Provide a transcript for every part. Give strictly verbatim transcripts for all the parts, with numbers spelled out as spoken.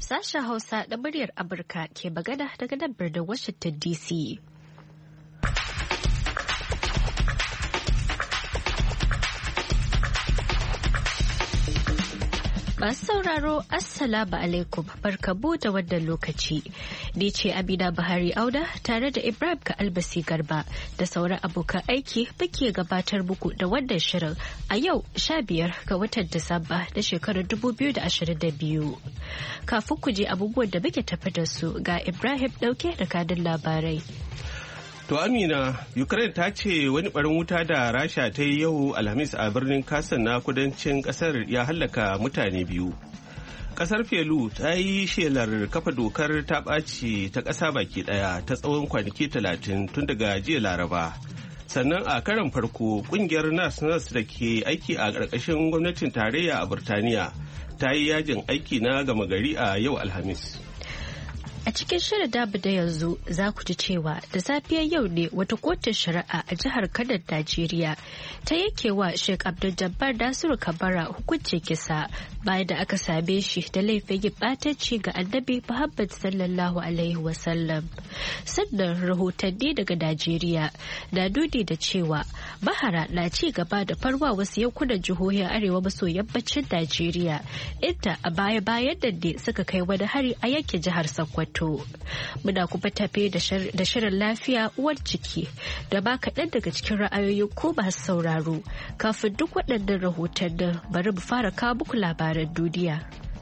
Sashen Hausa da muryar Amurka ke magana daga nan birnin Washington D C. Masu sauraro, Assalamu alaikum, barkabu da wannan lokaci. Ni ce Amina Buhari Auda tare da Ibrahim Ka'albasi Garba da sauran abokan aiki muke gabatar muku da wannan shirin a yau sha biyar ga watan Disamba na shekarar dubu biyu da ashirin da biyu. Kafin ku je abubuwan da muke tafi da su ga Ibrahim ɗauke da kadin labarai. To Amina, Ukraine ta ce wani barin wuta da Rasha ta yi yau Alhamis a birnin Kherson na kudancin kasar ya hallaka mutane biyu. Kasar Peru ta yi shelar kafa dokar ta ɓaci ta ƙasa baki ɗaya ta tsawon kwanaki talatin tun daga jiya Laraba. Sannan a karon farko ƙungiyar nas nas da ke aiki a ƙarƙashin gwamnatin tarayya a Burtaniya ta yi yajin aiki na gama gari a yau Alhamis. A cikin shirin dabu da yanzu za ku ji cewa da safiyar yau ne wata kotun shari'a a jihar Kano Najeriya ta yanke wa Sheikh Abdul Jabbar Nasiru Kabara hukuncin kisa bayan da aka same shi da laifin yin ɓatanci ga Annabi Muhammad sallallahu alaihi wasallam. Sannan rahotanni daga Najeriya na nuni da cewa mahara na ci gaba da farwa wasu yankunan jihohin arewa maso yammacin Najeriya inda a baya-bayan nan ne suka kai wani hari a yankin jihar Sokoto. Muna kuma tafe da shirin lafiya uwar ciki da ba kaɗan daga cikin ra'ayoyin ko masu sauraro. Kafin duk waɗannan rahotannin bari mu fara kawo muku labaran duniya.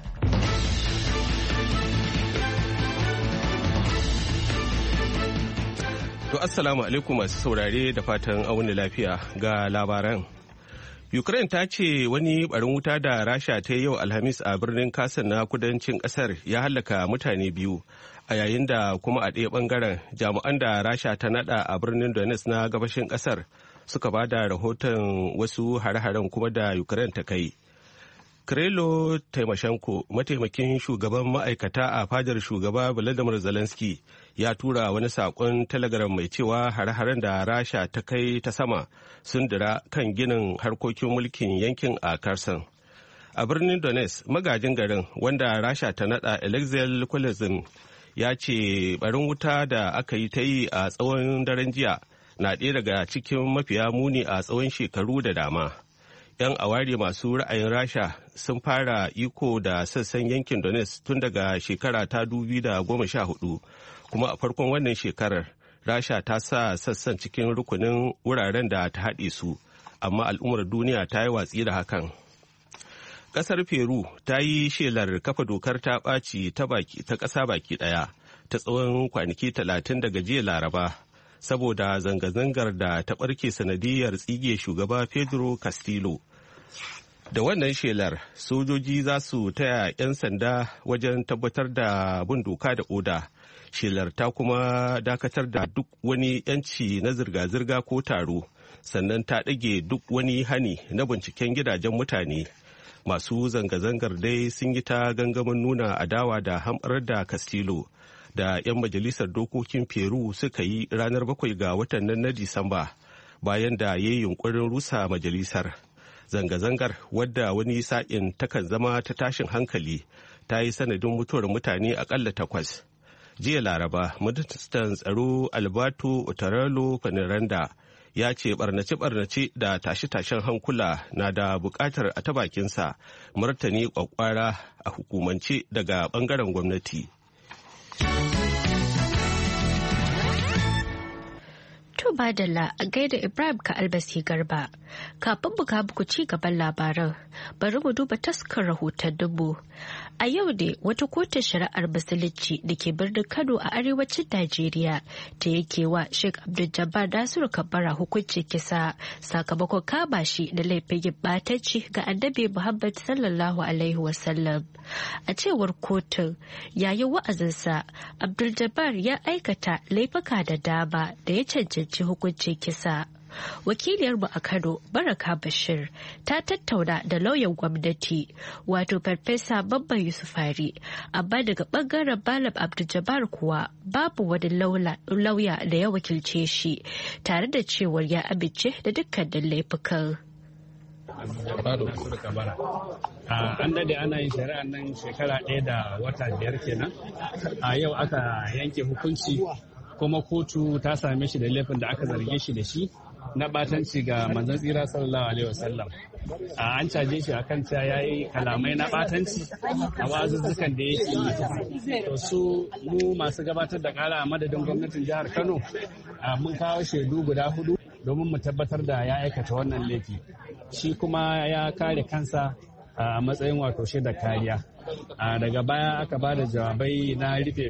To assalamu alaikum masu saurare da fatan auni lafiya ga labaran. Ukraine ta ce wani barin wuta da Rasha ta yi yau Alhamis a birnin Kherson na kudancin kasar ya hallaka mutane biyu, a yayin da kuma a ɗaya ɓangaren jami'an da Rasha ta nada a birnin Donetsk na gabashin kasar suka ba da rahoton wasu hare-haren kuma da Ukraine ta kai. Kirilo Tymoshenko, mataimakin shugaban ma'aikata a fadar shugaba Volodymyr Zelensky, ya tura wani saƙon telegram mai cewa hare-haren da Rasha ta kai ta sama sun dira kan ginin harkokin mulkin yankin a Kherson. A birnin Donetsk, magajin garin wanda Rasha ta nada Alexei Kulezin ya ce barin wuta da aka yi ta yi a tsawon daren jiya na ɗaya daga cikin mafiya muni a tsawon shekaru da dama. 'Yan aware masu ra'ayin Rasha sun fara iko da sassan yankin Donetsk tun daga shekara ta dubu da goma sha hudu, kuma a farkon wannan shekarar Rasha ta sa sassan cikin rukunin wuraren da ta haɗe su, amma al'ummar duniya ta yi watsi da hakan. Ƙasar Peru ta yi shelar kafa dokar ta ɓaci ta ƙasa baki ɗaya ta tsawon kwanaki talatin daga jiya Laraba, saboda zanga-zangar da ta ɓarke sanadiyar tsige shugaba Pedro Castillo. Da wannan shelar, sojoji za su taya 'yan sanda wajen tabbatar da bin doka da oda. Shelar ta kuma dakatar da duk wani 'yanci na zirga-zirga ko taro, sannan ta ɗage duk wani hani na binciken gidajen mutane. Masu zanga-zangar dai sun yi ta gangamin nuna adawa da hamɓarar da Castillo da 'yan majalisar dokokin Peru suka yi ranar bakwai ga watan nan na Disamba, bayan da ya yi yunkurin rusa majalisar. Zanga-zangar, wadda wani sa'in takan zama ta tashin hankali, ta yi sanadin mutuwar mutane akalla takwas. Jiya Laraba, ministan tsaro Alberto Otarello Paniranda ya ce barnace-barnace da tashe-tashen hankula na da bukatar a ta bakinsa martani kwakwara a hukumance daga bangaren gwamnati. To badalla a gaida Ibrahim Ka'albasi Garba. Kafin buga muku ci gaban labaran, bari mu duba taskar rahotanninmu. A yau ne wata kotun shari'ar musulunci da ke birnin Kano a arewacin Najeriya ta yake wa Sheikh Abdul Jabbar Nasiru Kabara hukuncin kisa sakamakon kama shi da laifin yin ɓatanci ga Annabi Muhammad sallallahu alaihi wasallam. A cewar kotun, yayin wa'azinsa, Abdul Jabbar ya aikata laifuka da dama da ya cancanci hukuncin kisa. Wakiliyarmu a Kano, Baraka Bashir, ta tattauna da lauyan gwamnati, wato Farfesa Babban Yusufari, amma daga bangaren Malam Abdul Jabbar kuwa babu wani lauya da ya wakilce shi, tare da cewar ya amince da dukkanin laifukan. Mansur Kabara. An dade ana yin shari'a nan shekara ɗaya da wata biyar kenan. A yau aka yanke hukunci kuma kotu ta same shi da laifin da aka zarge shi da shi na batanci ga manzon tsira sallallahu alaihi wasallam. An caje shi akan cewa yayi kalamai na batanci a wazuzzukan da yake yi. To su mu masu gabatar da kara a madadin gwamnatin jihar Kano mun kawo shaidu guda hudu domin mu tabbatar da ya aikata wannan laifi. Shi kuma ya kare kansa a matsayin wato shaidar kariya. Daga baya aka ba da jawabai na rufe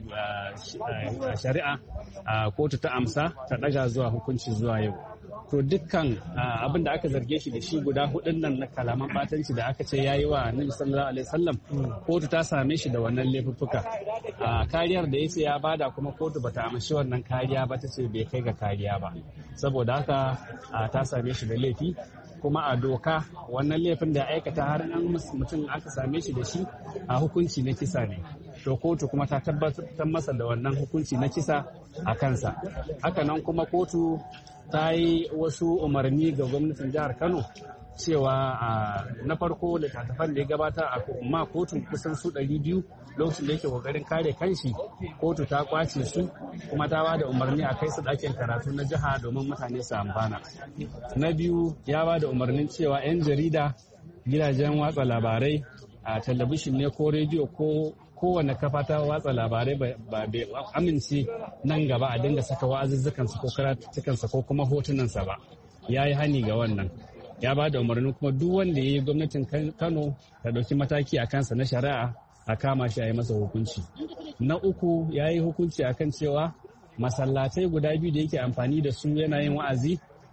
shari'a, kotu ta amsa ta daga zuwa hukunci zuwa yau. To dukkan abin da aka zarge shi da shi guda hudun nan na kalaman batanci da aka ce yayi wa Annabi sallallahu alaihi wasallam, kotu ta same shi da wannan laifuffuka. Kariyar da yace ya bada kuma kotu bata amshi wannan kariya ba, ta ce bai kai ga kariya ba. Saboda haka ta same shi da laifi, kuma a doka wannan laifin da aikata har an mutum aka same shi da shi a hukunci na kisa ne. To kotu kuma ta tabbatar masa da wannan hukunci na kisa a kansa. Haka nan kuma kotu ta yi wasu umarni ga gwamnatin jihar Kano cewa na farko littattafan da ya gabata a ma kotun kusan su ɗari biyu lokacin da yake kokarin kare kanshi, kotu ta kwace su kuma ta ba da umarni a kai su ɗakin karatu na jiha domin mutane su amfana. Na biyu ya ba da umarnin cewa 'yan jarida, gidajen watsa labarai, a talabishin ne ko rediyo ko kowane kafa ta watsa labarai ba bai amince nan gaba a dinga saka wa'azuzzukansa ko karatuttukansa ko kuma hotunansa ba. Ya yi hani ga wannan. Ya ba da umarnin kuma duk wanda ya yi gwamnatin Kano ta ɗauki mataki a kansa na shari'a, a kama shi a yi masa hukunci. Na uku ya yi hukunci a kan cewa masallatai guda biyu da yake amfani da su yana yin wa'azi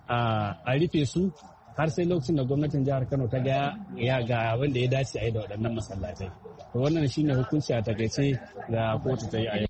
a rufe su har sai lokacin da gwamnatin jihar Kano ta ga ya ga wanda ya dace a yi da waɗannan masallatai. To wannan shine hukunci a takaice da kotu ta yi a yau.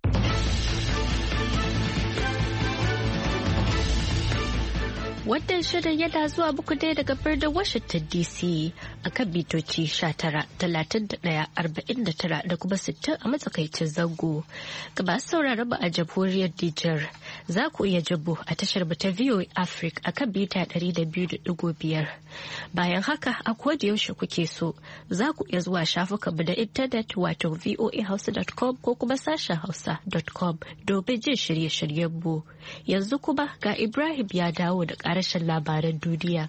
Wannan shirin yana zuwa muku dai daga birnin Washington D C a kan bitoci sha tara, talatin da ɗaya, arba'in da tara da kuma sittin a matsakaicin zango. Ga masu sauraron mu a jamhuriyar Nijar, za ku iya jabo a tashar mu ta V O A Africa a kan mita ɗari da biyu da ɗigo biyar. Bayan haka, a koda yaushe kuke so, za ku iya zuwa shafukan mu da intanet wato voa hausa dot com ko kuma sashen hausa dot com domin jin shirye-shiryen mu. Yanzu kuma ga Ibrahim ya dawo da rashin labaran duniya.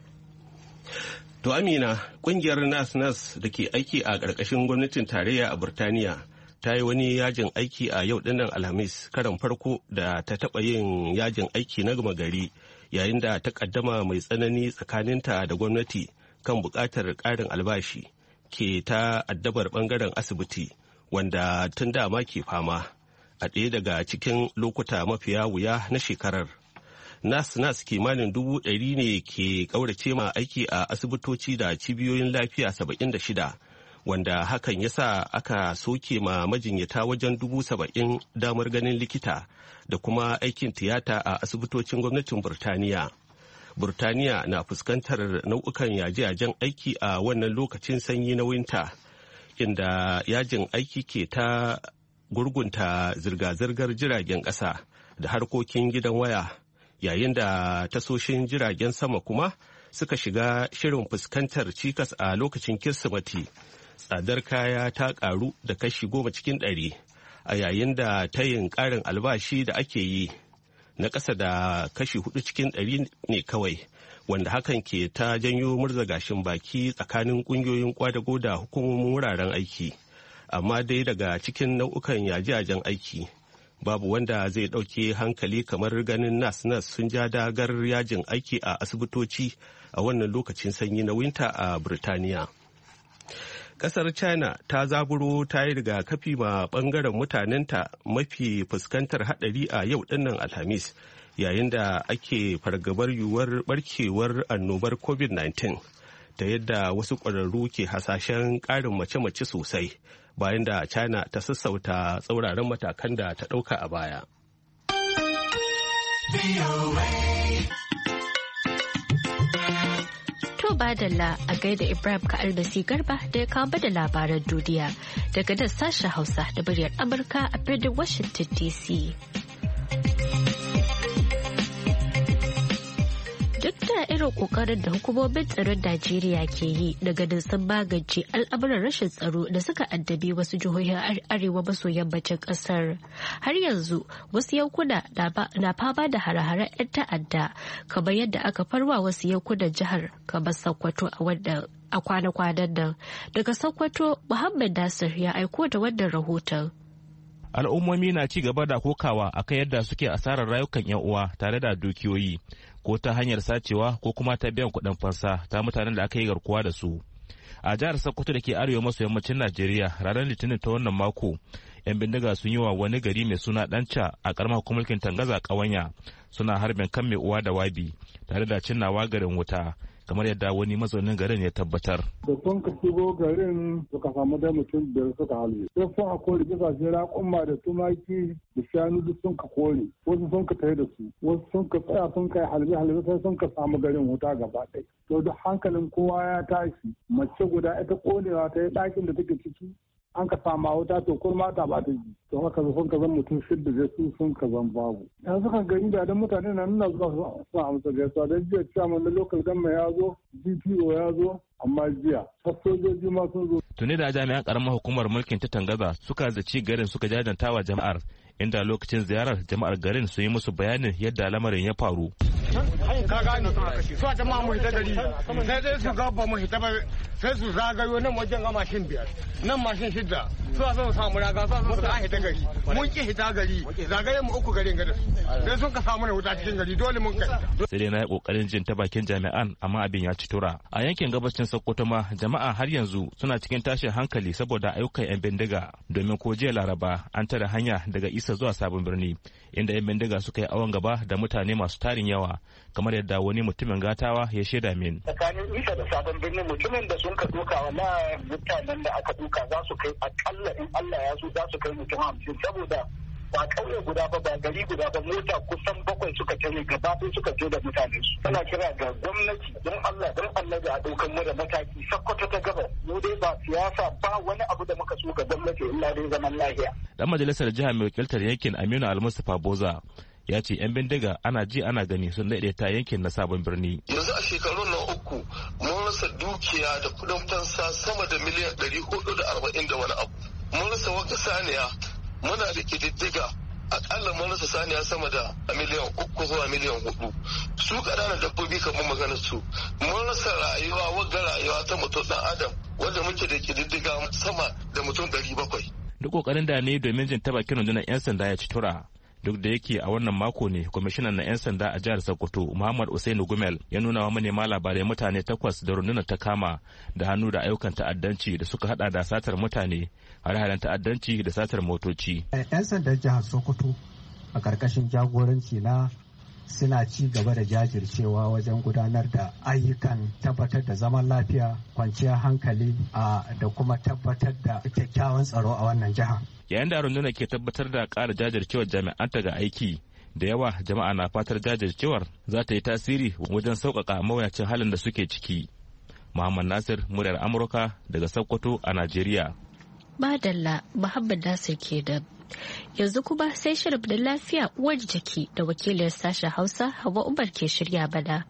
To Amina, kungiyar Nas Nas da ke aiki a ƙarƙashin gwamnatin tarayya a Burtaniya ta yi wani yajin aiki a yau dinnan Alhamis, karan farko da ta taɓa yin yajin aiki na gama gari, yayin da ta ƙaddama mai tsanani tsakaninta da gwamnati kan buƙatar ƙarin albashi ke ta addabar ɓangaren asibiti, wanda tun dama ke fama a ɗaya daga cikin lokuta mafiya wuya na shekarar. nas nas kimanin dubu ɗari ne ke ƙaurace ma aiki a asibitoci da cibiyoyin lafiya saba'in da shida, wanda hakan ya sa aka soke ma majinyata wajen dubu saba'in damar ganin likita da kuma aikin tiyata a asibitocin gwamnatin Burtaniya. Burtaniya na fuskantar nau'ukan yaje-yajen aiki a wannan lokacin sanyi na winta, inda yajin aiki ke ta gurgunta zirga-zirgar jiragen ƙasa da harkokin gidan waya, yayin da tasoshin jiragen sama kuma suka shiga shirin fuskantar cikas a lokacin Kirsimeti. Tsadar kaya ta karu da kashi goma cikin ɗari, a yayin da tayin ƙarin albashi da ake yi na ƙasa da kashi hudu cikin ɗari ne kawai, wanda hakan ke ta janyo murza gashin baki tsakanin ƙungiyoyin kwadago da hukumomin wuraren aiki. Amma dai daga cikin nau'ukan yaje-yajen aiki, babu wanda zai ɗauke hankali kamar ganin nas-nas sun ja dagar yajin aiki a asibitoci a wannan lokacin sanyi na winta a Birtaniya. Ƙasar China ta zaburo ta yi rigakafi ma ɓangaren mutanenta mafi fuskantar haɗari a yau ɗinnan Alhamis, yayin da ake fargabar yiwuwar barkewar annobar covid nineteen, ta yadda wasu ƙwararru ke hasashen ƙarin mace-mace sosai, bayan da China ta sassauta tsauraran matakan da ta ɗauka a baya. To badalla a gaida Ibrahim Ka'albasi Garba da ya kawo da labaran duniya daga nan sashen Hausa da muryar Amurka a birnin Washington D C. Duk da irin irin kokarin da hukumomin tsaron Najeriya ke yi da ganin sun magance al'amuran rashin tsaro da suka addabi wasu jihohin arewa maso yammacin kasar. Har yanzu wasu yankuna na fama da hare-haren 'yan ta'adda kamar yadda aka farwa wasu yankunan jihar kamar Sokoto a wannan a kwana-kwanan nan. Daga Sokoto, Muhammad Nasir ya aiko da wannan rahoton. Al'ummomi na ci gaba da kokawa akan yadda suke asarar rayukan 'yan uwa tare da dukiyoyi ko ta hanyar sacewa ko kuma ta biyan kuɗin fansa ta mutanen da aka yi garkuwa da su. A jihar Sokoto da ke arewa maso yammacin Najeriya ranar Litinin ta wannan mako, 'yan bindiga sun yi wa wani gari mai suna Danca a karamar hukumar Tangaza Kawanya suna harbin kan mai uwa da wabi tare da cinnawa garin wuta. Kamar yadda wani mazaunin garin ya tabbatar. Da sun ka shigo garin suka samu da mutum biyar suka halbe. Sai sun a kore kasashe raƙumma da tumaki da shanu duk sun ka kore. Wasu sun ka tare da su. Wasu sun ka tsaya sun kai halbe halbe sai sun ka samu garin wuta gaba ɗaya. To da hankalin kowa ya tashi. Mace guda ita konewa ta yi ɗakin da take ciki. An ka sama wuta to kurma ta ba ta ji. To haka sun ka zan mutum shidda da su sun ka zan babu. Yanzu kan gari da dan mutane na nuna zuwa su amsa gaisuwa don jiya ciyaman na local government ya zo, D P O ya zo, amma jiya har sojoji ma sun zo. Tuni da jami'an karamar hukumar mulkin ta Tangaza suka zaci garin suka jajanta wa jama'ar inda lokacin ziyarar jama'ar garin sun yi musu bayanin yadda lamarin ya faru. Ka gane su a jama'a mu hita gari sai dai su ga ba mu hita ba sai su zagayo nan wajen ga mashin biyar nan mashin shidda su a son samu raga su a son su ga hita gari mun ki hita gari zagaye mu uku garin gada sai sun ka samu na wuta cikin gari dole mun kai. Sai dai na yi kokarin jin ta bakin jami'an amma abin ya ci tura. A yankin gabashin Sokoto ma jama'a har yanzu suna cikin tashin hankali saboda ayyukan 'yan bindiga domin ko jiya Laraba an tare hanya daga Isa zuwa Sabon Birni inda 'yan bindiga suka yi awon gaba da mutane masu tarin yawa kamar yadda wani mutumin gatawa ya shaida min. Tsakanin Isa da Sabon Birni mutumin da sun ka duka wala mutanen da aka duka za su kai akalla in Allah ya so za su kai mutum hamsin saboda ba kauye guda ba ba gari guda ba mota kusan bakwai suka tare gaba ɗaya suka je da mutane su. Tana kira ga gwamnati don Allah don Allah da a ɗaukan mu da mataki Sokoto ta gaba mu dai ba siyasa ba wani abu da muka so ga gwamnati illa dai zaman lafiya. Dan majalisar jiha mai wakiltar yankin Aminu Almustapha Boza ya ce 'yan bindiga ana ji ana gani sun daidaita yankin na Sabon Birni. Yanzu a shekarun na uku mun rasa dukiya da kudin fansa sama da miliyan ɗari hudu da arba'in da wani abu. Mun rasa wata saniya muna da kididdiga akalla mun rasa saniya sama da miliyan uku zuwa miliyan hudu. Su ƙananan dabbobi kamar maganar su mun rasa rayuwa wagga rayuwa ta mutum ɗan adam wanda muke da kididdiga sama da mutum ɗari bakwai. Duk ƙoƙarin da ne domin jin ta bakin rundunar 'yan sanda ya ci tura. Duk da yake a wannan mako ne kwamishinan na 'yan sanda a jihar Sokoto Muhammad Usainu Gumel ya nuna wa manema labarai mutane takwas da rundunar ta kama da hannu da ayyukan ta'addanci da suka hada da satar mutane, hare-haren ta'addanci da satar motoci. 'Yan sandan jihar Sokoto a karkashin jagoranci na suna ci gaba da jajircewa wajen gudanar da ayyukan tabbatar da zaman lafiya, kwanciyar hankali da kuma tabbatar da kyakkyawan tsaro a wannan jiha. Yayin da rundunar ke tabbatar da ƙara jajircewar jami'anta ga aiki, da yawa jama'a na fatar jajircewar za ta yi tasiri wajen sauƙaƙa mawuyacin halin da suke ciki. Muhammad Nasir, muryar Amurka daga Sokoto a Najeriya. Madalla Muhammad Nasir ke da yanzu kuma sai shirin da lafiya uwar jiki da wakilin sashen Hausa Hauwa Umar ke shirya bana.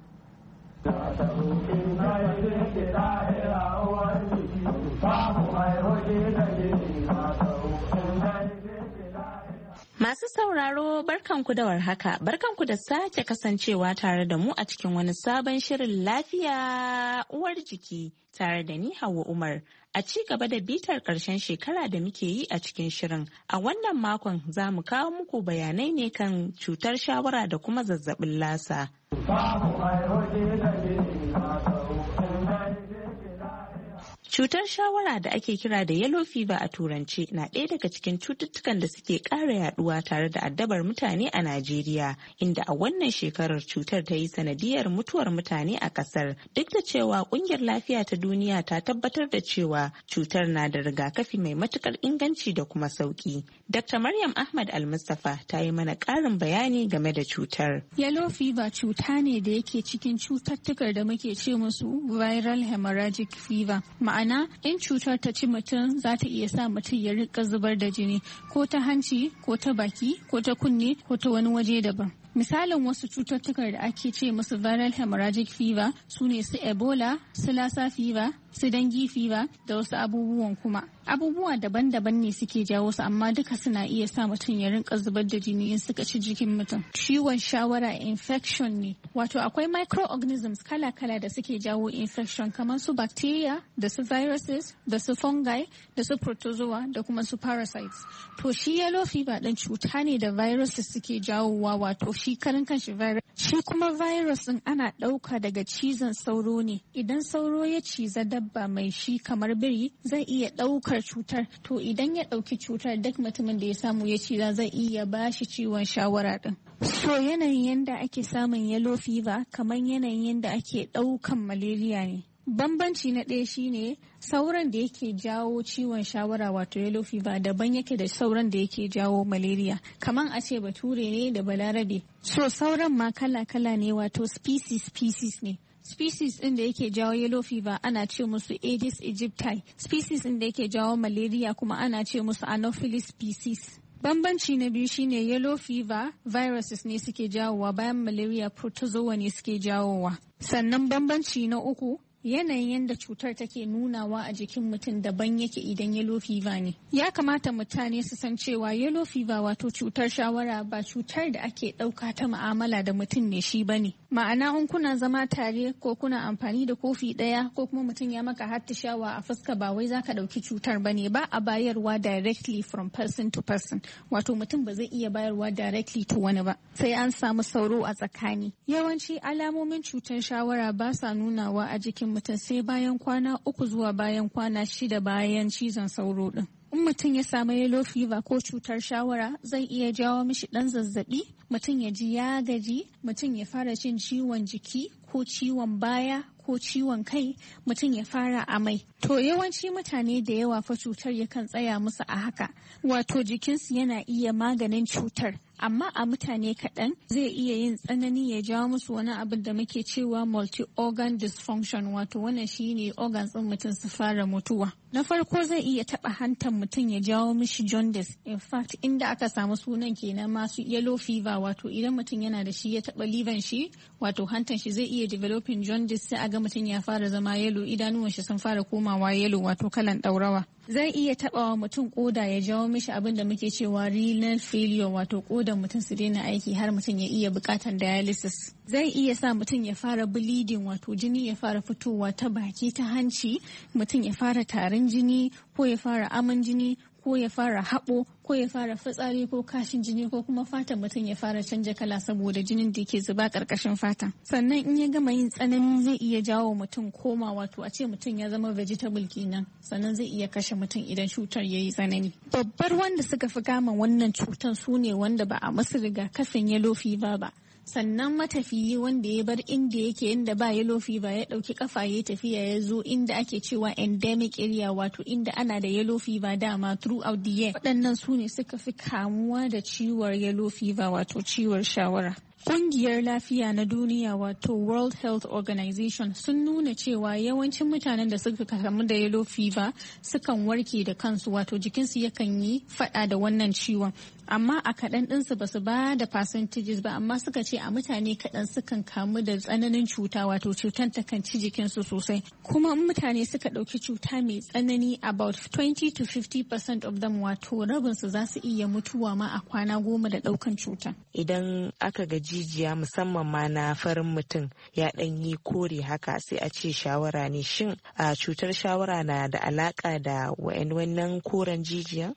Masu sauraro barkanku da warhaka, barkanku da sake kasancewa tare da mu a cikin wani sabon shirin lafiya uwar jiki tare da ni Hauwa Umar. A ci gaba da bitar ƙarshen shekara da muke yi a cikin shirin, a wannan makon za mu kawo muku bayanai ne kan cutar shawara da kuma zazzabin lasa. Cutar shawara da ake kira da yellow fever a turance na ɗaya daga cikin cututtukan da suke ƙara yaduwa tare da addabar mutane a Najeriya, inda a wannan shekarar cutar ta yi sanadiyar mutuwar mutane a ƙasar. Duk da cewa ƙungiyar lafiya ta duniya ta tabbatar da cewa cutar na da rigakafi mai matukar inganci da kuma sauki. Doctor Maryam Ahmad Al-Mustafa ta yi mana ƙarin bayani game da cutar. Yellow fever cuta ne da yake cikin cututtukar da muke ce musu viral hemorrhagic fever. Ma'ana in cutar ta ci mutum za ta iya sa mutum ya rika zubar da jini ko ta hanci ko ta baki ko ta kunne ko ta wani waje daban. Misalin wasu cututtukar da ake ce musu viral hemorrhagic fever su ne su Ebola, su Lassa fever, su dengue fever da wasu abubuwan kuma. Abubuwa daban-daban ne suke jawo su amma duka suna iya sa mutum ya rinka zubar da jini in suka ci jikin mutum. Ciwon shawara infection ne, wato akwai microorganisms kala-kala da suke jawo infection kamar su bacteria da su viruses da su fungi da su protozoa da kuma su parasites. To shi yellow fever din cuta ne da viruses suke jawowa, wato shi karan kanshi virus. Shi kuma virus din ana ɗauka daga cizon sauro ne. Idan sauro ya ciza dabba mai shi kamar biri zai iya ɗaukar cutar. To idan ya ɗauki cutar duk mutumin da ya samu ya ciza zai iya bashi ciwon shawara din. So yanayin yanda ake samun yellow fever kamar yanayin yanda ake ɗaukan malaria ne. Bambanci na ɗaya shine sauran da yake jawo ciwon shawara wato yellow fever daban yake da sauran da yake jawo malaria. Kaman a ce bature ne da balarabe. So sauran ma kala-kala ne wato species species ne. Species ɗin da yake jawo yellow fever ana ce musu Aedes aegypti. Species ɗin da yake jawo malaria kuma ana ce musu Anopheles species. Bambanci na biyu shine yellow fever viruses ne suke jawowa bayan malaria protozoa ne suke jawowa. Sannan bambanci na uku yanayin yadda cutar take nunawa a jikin mutum daban yake idan yellow fever ne. Ya kamata mutane su san cewa yellow fever wato cutar shawara ba cutar da ake ɗauka ta mu'amala da mutum ne shi bane. Ma'ana in kuna zama tare ko kuna amfani da kofi ɗaya ko kuma mutum ya maka shawa a fuska ba wai zaka ɗauki cutar bane, ba a bayarwa directly from person to person. Wato mutum ba zai iya bayarwa directly to wani ba. Sai an samu sauro a tsakani. Yawanci alamomin cutar shawara ba sa nunawa a jikin mutum sai bayan kwana uku zuwa bayan kwana shida bayan cizon sauro din. In mutum ya samu yellow fever ko cutar shawara zai iya jawo mishi dan zazzabi, mutum ya ji ya gaji, mutum ya fara jin ciwon jiki ko ciwon baya ko ciwon kai, mutum ya fara amai. To yawanci mutane da yawa fa cutar yakan tsaya musu a haka, wato jikinsu yana iya maganin cutar. Amma a mutane kaɗan zai iya yin tsanani ya jawo musu wani abin da muke cewa multi-organ dysfunction, wato wannan shine organs ɗin mutum su fara mutuwa. Na farko zai iya taɓa hantar mutum ya jawo mishi jaundice. In fact, inda aka samu sunan kenan masu yellow fever, wato idan mutum yana da shi ya taɓa liver shi, wato hantar shi zai iya developing jaundice, sai a ga mutum ya fara zama yellow, idanuwan shi sun fara komawa yellow wato kalan ɗaurawa. Zai iya taɓawa mutum koda ya jawo mishi abin da muke cewa renal failure, wato kodan mutum su daina aiki har mutum ya iya buƙatar dialysis. Zai iya sa mutum ya fara bleeding, wato jini ya fara fitowa ta baki ta hanci, mutum ya fara tarin jini ko ya fara aman jini ko ya fara haɓo ko ya fara fitsari ko kashin jini ko kuma fatan mutum ya fara canja kala saboda jinin da ke zuba ƙarƙashin fata. Sannan in ya gama yin tsanani zai iya jawo mutum koma, wato a ce mutum ya zama vegetable kenan, sannan zai iya kashe mutum idan cutar ya yi tsanani. Babbar wanda suka fi kama wannan cutar su ne wanda ba a masu rigakafin yellow fever ba. Sannan matafiyi wanda ya bar inda yake inda ba yellow fever ya dauki kafa ya tafiya ya zo inda ake cewa endemic area, wato inda ana da yellow fever dama throughout the year. Waɗannan su ne suka fi kamuwa da ciwon yellow fever wato ciwon shawara. Ƙungiyar Lafiya na Duniya wato World Health Organization sun nuna cewa yawancin mutanen da suka kamu da yellow fever sukan warke da kansu, wato jikinsu yakan yi fada da wannan ciwon. Amma a kaɗan ɗinsu ba su ba da percentages ba, amma suka ce a mutane kaɗan sukan kamu da tsananin cuta, wato cutar takan ci jikinsu sosai. Kuma in mutane suka ɗauki cuta mai tsanani, about twenty to fifty percent of them, wato rabinsu za su iya mutuwa ma a kwana goma da ɗaukan cuta. Idan aka gaji jijiya musamman ma na farin mutum ya ɗan yi kore haka sai a ce shawara ne. Shin a cutar shawara na da alaka da wannan koren jijiya?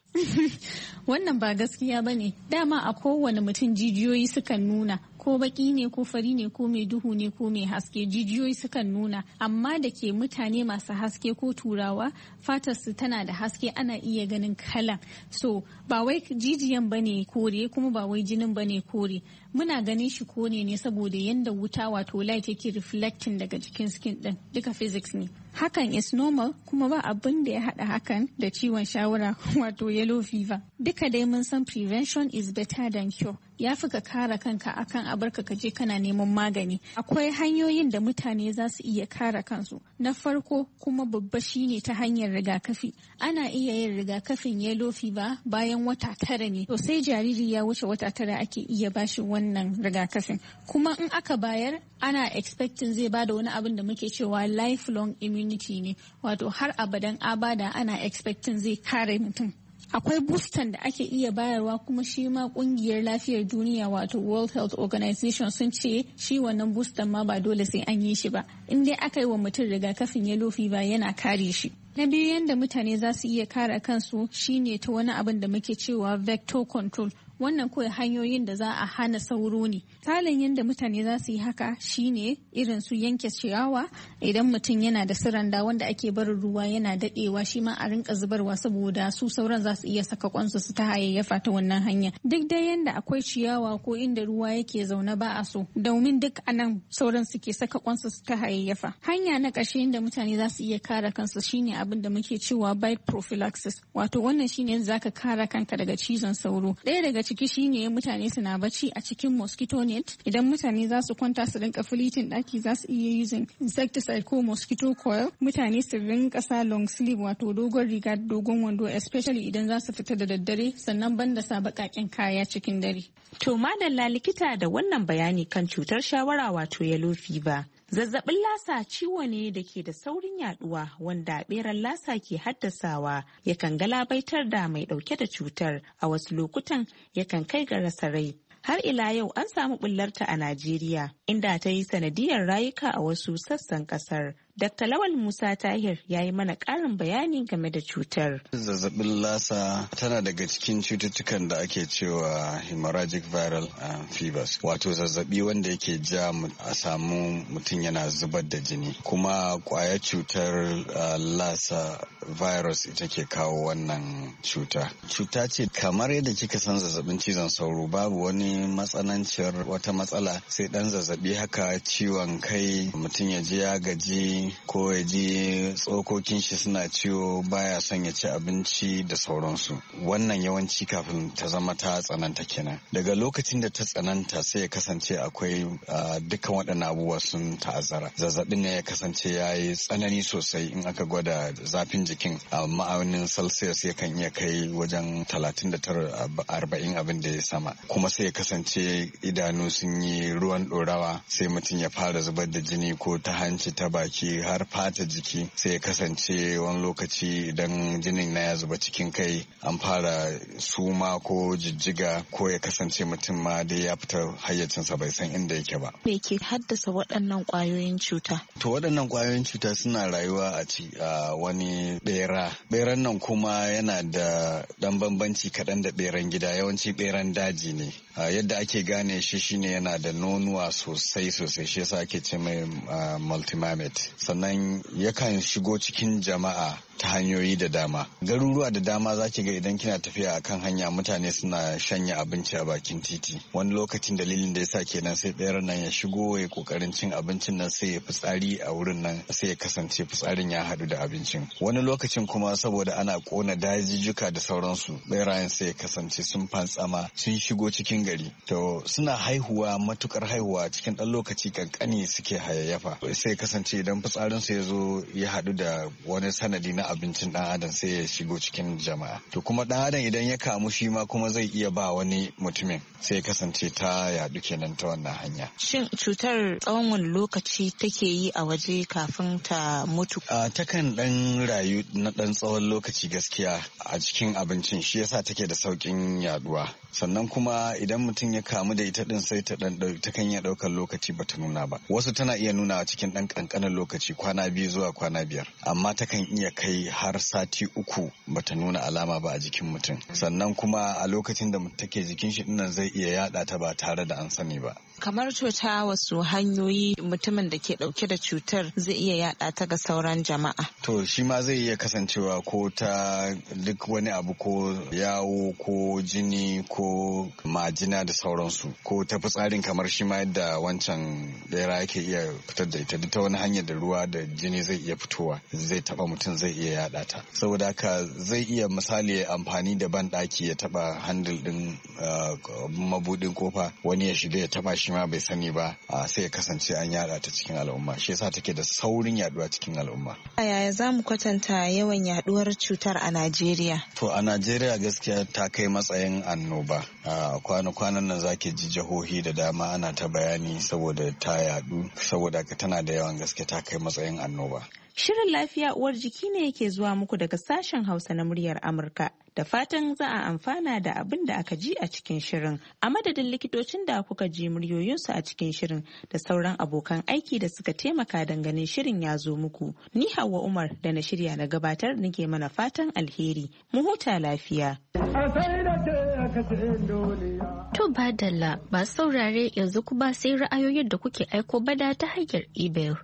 Wannan ba gaskiya ba ne. Dama a kowane mutum jijiyoyi sukan nuna, ko baki ne ko fari ne ko mai duhu ne ko mai haske, jijiyoyi sukan nuna. Amma da ke mutane masu haske ko turawa fatarsu tana da haske, ana iya ganin kalan. So ba wai jijiyan ba ne kore kuma ba wai jinin ba ne kore. Muna ganin shi kone ne saboda yanda wuta wato light yake reflecting daga jikin skin din, duka physics ne. Hakan is normal kuma ba abin da ya haɗa hakan da ciwon shawara wato yellow fever. Duka dai mun san prevention is better than cure. ya fi ka kare kanka akan abarka ka je kana neman magani. Akwai hanyoyin da mutane za su iya kare kansu. Na farko kuma babba shine ta hanyar rigakafi. Ana iya yin rigakafin yellow fever bayan wata tara ne. To sai jariri ya wuce wata tara ake iya bashi wannan rigakafin. Kuma in aka bayar ana expecting zai bada wani abin da muke cewa lifelong immunity ne. Wato har abadan abada ana expecting zai kare mutum. Akwai boostan da ake iya bayarwa kuma shi ma kungiyar lafiyar duniya wato World Health Organization sun ce shi wannan boostan ma ba dole sai an yi shi ba. In dai aka yi wa mutum rigakafin yellow fever yana kare shi. Na biyu yadda mutane za su iya kare kansu shine ta wani abin da muke cewa vector control. Wannan kawai hanyoyin da za a hana sauro ne. Talin yadda mutane za su yi haka shine irin su yanke ciyawa idan mutum yana da siranda wanda ake barin ruwa yana dadewa shi ma a rinka zubarwa saboda su sauran za su iya saka kwansu su ta hayayyafa ta wannan hanya. Duk da yanda akwai ciyawa ko inda ruwa yake zaune ba a so domin duk anan sauran suke saka kwansu su ta hayayyafa. Hanya na ƙarshe inda mutane za su iya kare kansu shine abin da muke cewa bite prophylaxis. Wato wannan shine yadda zaka kare kanka daga cizon sauro. Ɗaya daga ciki shine mutane suna bacci a cikin mosquito net. Idan mutane za su kwanta su rinka filitin daki za su iya using insecticide ko mosquito coil. Mutane su rinka sa long sleeve wato dogon riga da dogon wando especially idan za su fita da daddare sannan banda sa baƙaƙen kaya cikin dare. To madalla likita da wannan bayani kan cutar shawara wato yellow fever. Zazzabin lasa ciwo ne da ke da saurin yaduwa wanda beran lasa ke haddasawa yakan galabaitar da mai dauke da cutar a wasu lokutan yakan kai ga rasa rai. Har ila yau an samu bullarta a Najeriya inda ta yi sanadiyar rayuka a wasu sassan kasar. Dakta Lawal Musa Tahir ya yi mana ƙarin bayani game da cutar. Zazzabin lasa tana daga cikin cututtukan da ake cewa hemorrhagic viral fevers, wato zazzabi wanda yake ja a samu mutum yana zubar da jini. Kuma kwayar cutar lasa virus ita ke kawo wannan cuta. Cuta ce kamar yadda kika san zazzabin cizon sauro, babu wani matsananciyar wata matsala sai dan zazzabi haka, ciwon kai, mutum ya ji ya gaji ko ya ji tsokokin shi suna ciwo, baya son ya ci abinci da sauransu. Wannan yawanci kafin ta zama ta tsananta kenan. Daga lokacin da ta tsananta sai ya kasance akwai dukkan waɗannan abubuwa sun ta'azzara. Zazzabin ne ya kasance ya yi tsanani sosai. In aka gwada zafin jikin a ma'aunin celsius yakan iya kai wajen talatin da tara arba'in abin da ya sama. Kuma sai ya kasance idanu sun yi ruwan ɗorawa, sai mutum ya fara zubar da jini ko ta hanci ta baki har fata jiki. Sai ya kasance wani lokaci idan jinin na ya zuba cikin kai an fara suma ko jijjiga, ko ya kasance mutum ma dai ya fita hayyacinsa bai san inda yake ba. Me ke haddasa waɗannan ƙwayoyin cuta? To waɗannan ƙwayoyin cuta suna rayuwa a ci a wani ɓera. Ɓeran nan kuma yana da ɗan bambanci kaɗan da ɓeran gida, yawanci ɓeran daji ne. Yadda ake gane shi shine yana da nonuwa sosai sosai, shi yasa ake ce mai multimamet. Sannan yakan shigo cikin jama'a ta hanyoyi da dama. Garuruwa da dama za ki ga idan kina tafiya a kan hanya mutane suna shanya abinci a bakin titi. Wani lokacin dalilin da yasa kenan sai ɓeran nan ya shigo ya kokarin cin abincin nan, sai ya fitsari a wurin nan, sai ya kasance fitsarin ya haɗu da abincin. Wani lokacin kuma saboda ana kona dajijjuka da sauransu, ɓerayen sai ya kasance sun fantsama sun shigo cikin gari. To suna haihuwa matukar haihuwa cikin ɗan lokaci kankani suke hayayyafa. Sai ya kasance idan fitsarinsu ya zo ya haɗu da wani sanadi na abincin dan adam sai ya shigo cikin jama'a. To kuma dan adam idan ya kamu shi ma kuma zai iya ba wani mutumin, sai ya kasance ta yadu kenan ta wannan hanya. Shin cutar tsawon wani lokaci take yi a waje kafin ta mutu? Uh, takan dan rayu na dan tsawon lokaci gaskiya a cikin abincin, shi yasa take da saukin yaduwa. Sannan kuma idan mutum ya kamu da ita din sai ta dan ta kan iya daukar lokaci bata nuna ba. Wasu tana iya nuna cikin dan kankanin lokaci, kwana biyu zuwa kwana biyar, amma takan iya kai har sati uku bata nuna alama ba a jikin mutum. Sannan kuma a lokacin da take jikin shi dinnan zai iya yada ta ba tare da an sani ba. Kamar cuta wasu hanyoyi mutumin da ke dauke da cutar zai iya yada ta ga sauran jama'a? To shi ma zai iya kasancewa ko ta duk wani abu, ko yawo ko jini ko majina da sauransu, ko ta fitsarin kamar shi ma yadda wancan bera yake iya fitar da ita, duk ta wani hanyar da ruwa da jini zai iya fitowa zai taba mutum zai iya ya yada ta. Saboda haka zai iya misali amfani da ban daki ya taba handle din mabudin kofa, wani ya shiga ya taba shi ma bai sani ba, sai ya kasance an yada ta cikin al'umma. Shi yasa take da saurin yaduwa cikin al'umma. Yaya za mu kwatanta yawan yaduwar cutar a Najeriya? To a Najeriya gaskiya ta kai matsayin annoba. A kwana-kwanan nan zaki ji jihohi da dama ana ta bayani saboda ta yadu, saboda ka tana da yawan gaske ta kai matsayin annoba. Shirin lafiya uwar jiki ne yake zuwa muku daga sashen Hausa na muryar Amurka. Da fatan za a amfana da abin da aka ji a cikin shirin. A madadin likitocin da kuka ji muryoyinsu a cikin shirin da sauran abokan aiki da suka taimaka ganin shirin ya zo muku. Ni Hauwa Umar da na shirya na gabatar nake mana fatan alheri. Mu huta lafiya. To badalla ba saurare yanzu kuma sai ra'ayoyin da kuke aiko bada ta hanyar email.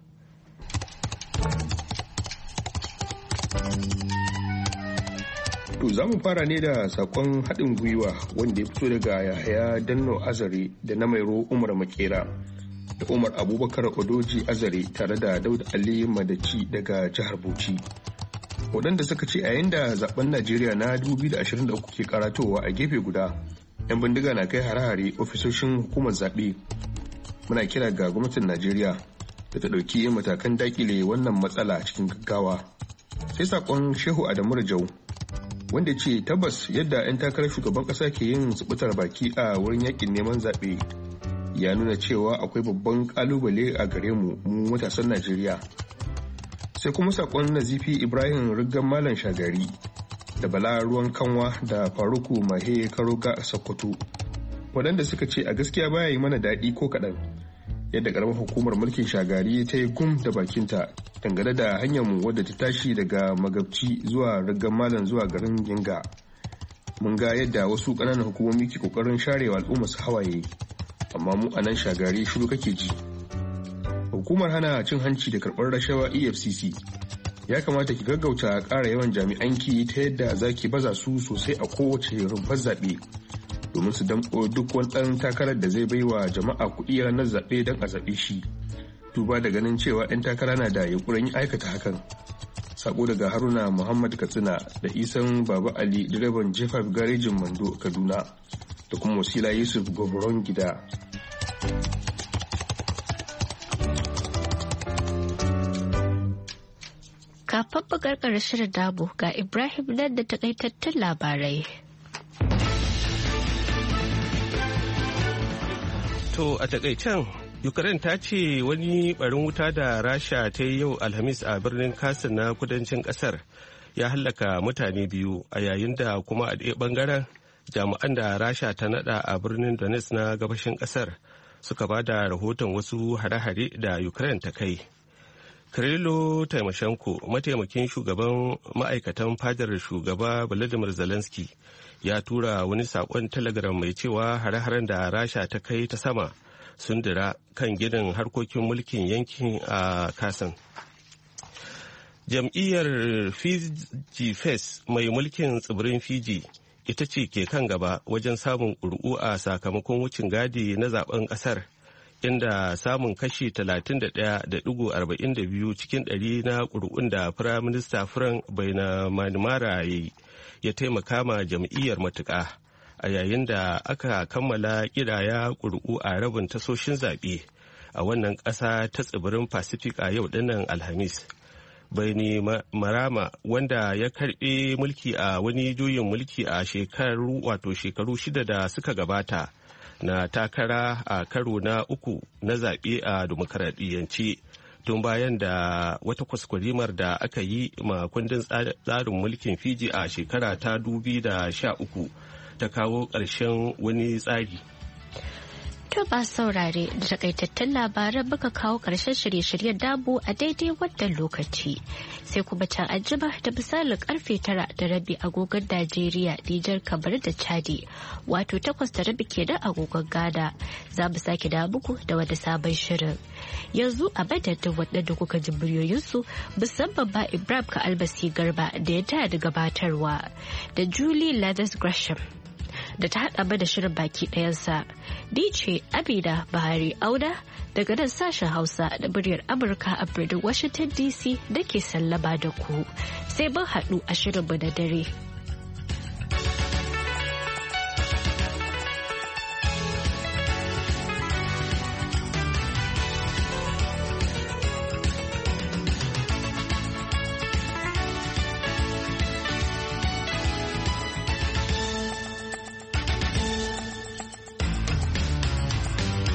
To za mu fara ne da sakon haɗin gwiwa wanda ya fito daga Yahaya Danno Azare da na Mairo Umar Makera da Umar Abubakar Odoji Azare tare da Dauda Ali Madaci daga jihar Bauchi. Waɗanda suka ce a yayin da zaben Najeriya na dubu biyu da ashirin da uku ke karatowa a gefe guda, 'yan bindiga na kai hare-hare ofisoshin hukumar zaɓe. Muna kira ga gwamnatin Najeriya da ta ɗauki matakan dakile wannan matsala cikin gaggawa. Sai sakon Shehu Adamu Rajau wanda ce tabbas yadda 'yan takarar shugaban ƙasa ke yin zubutar baki a wurin yakin neman zaɓe ya nuna cewa akwai babban ƙalubale a gare mu mu matasan Najeriya. Sai kuma sakon Nazifi Ibrahim Riggan Malam Shagari da Bala Ruwan Kanwa da Faruku Mahe Karoga Sokoto waɗanda suka ce a gaskiya baya yi mana daɗi ko kaɗan yadda ƙaramar hukumar mulkin Shagari ta yi gum da bakinta dangane da hanyar mu wadda ta tashi daga Magabci zuwa Riggan Malam zuwa garin Ginga. Mun ga yadda wasu ƙananan hukumomi ke ƙoƙarin sharewa al'umma su hawaye, amma mu a nan Shagari shiru kake ji. Hukumar hana cin hanci da karɓar rashawa E F C C ya kamata ki gaggauta ƙara yawan jami'anki ta yadda za ki baza su sosai a kowace rumfar zaɓe domin su damƙo duk wani ɗan takarar da zai baiwa jama'a kuɗi ranar zaɓe don a zaɓe shi. Duba da ganin cewa 'yan takara na da yunkurin aikata hakan. Sako daga Haruna Muhammad Katsina da Isan Baba Ali direban jefa garejin Mando Kaduna da kuma Wasila Yusuf Goboron Gida. Kafin bugar shirin dabo ga Ibrahim nan da takaitattun labarai. To a takaicen Ukraine ta ce wani barin wuta da Rasha ta yi yau Alhamis a birnin Kherson na kudancin kasar ya hallaka mutane biyu a yayin da kuma a ɗaya bangaren jami'an da Rasha ta nada a birnin Donetsk na gabashin kasar suka ba da rahoton wasu hare-hare da Ukraine ta kai. Kirilo Tymoshenko, mataimakin shugaban ma'aikatan fadar shugaba Volodymyr Zelensky, ya tura wani saƙon telegram mai cewa hare-haren da Rasha ta kai ta sama sun dira kan gidan harkokin mulkin yankin a Kasan. Jam'iyyar Fiji Fes mai mulkin tsibirin Fiji ita ce ke kan gaba wajen samun ƙuri'u a sakamakon wucin gadi na zaben ƙasar, inda samun kashi talatin da ɗaya da ɗigo arba'in da biyu cikin ɗari na ƙuri'un da Firaminista Frank Bainimarama ya yi ya taimaka ma jam'iyyar matuƙa a yayin da aka kammala ƙidaya ƙuri'u a rabin tasoshin zaɓe a wannan ƙasa ta tsibirin Pacific a yau ɗinnan Alhamis. Bainimarama, wanda ya karɓe mulki a wani juyin mulki a shekaru wato shekaru shida da suka gabata, na takara a karo na uku na zaɓe a demokaradiyyance tun bayan da wata kwaskwarimar da aka yi ma kundin tsarin mulkin Fiji a shekara ta dubi da sha uku ta kawo ƙarshen wani tsari. To ba saurare da takaitattun labaran muka kawo ƙarshen shirye-shiryen dabo a daidai wannan lokaci. Sai kuma can ajiba da misalin karfe tara da rabi agogon Najeriya, Nijar, Kamar da Chadi, wato takwas da rabi kenan agogon Ghana. Za mu sake da muku da wani sabon shirin. Yanzu a madadin waɗanda kuka ji muryoyinsu musamman ba Ibrahim ka Albasi Garba da ya taya da gabatarwa da Julie Lathers Gresham da ta haɗa da shirin baki ɗayansa. Ni ce Abida Bahari Auda daga nan sashen Hausa da muryar Amurka a birnin Washington D C da ke sallaba da ku. Sai mun haɗu a shirinmu na dare.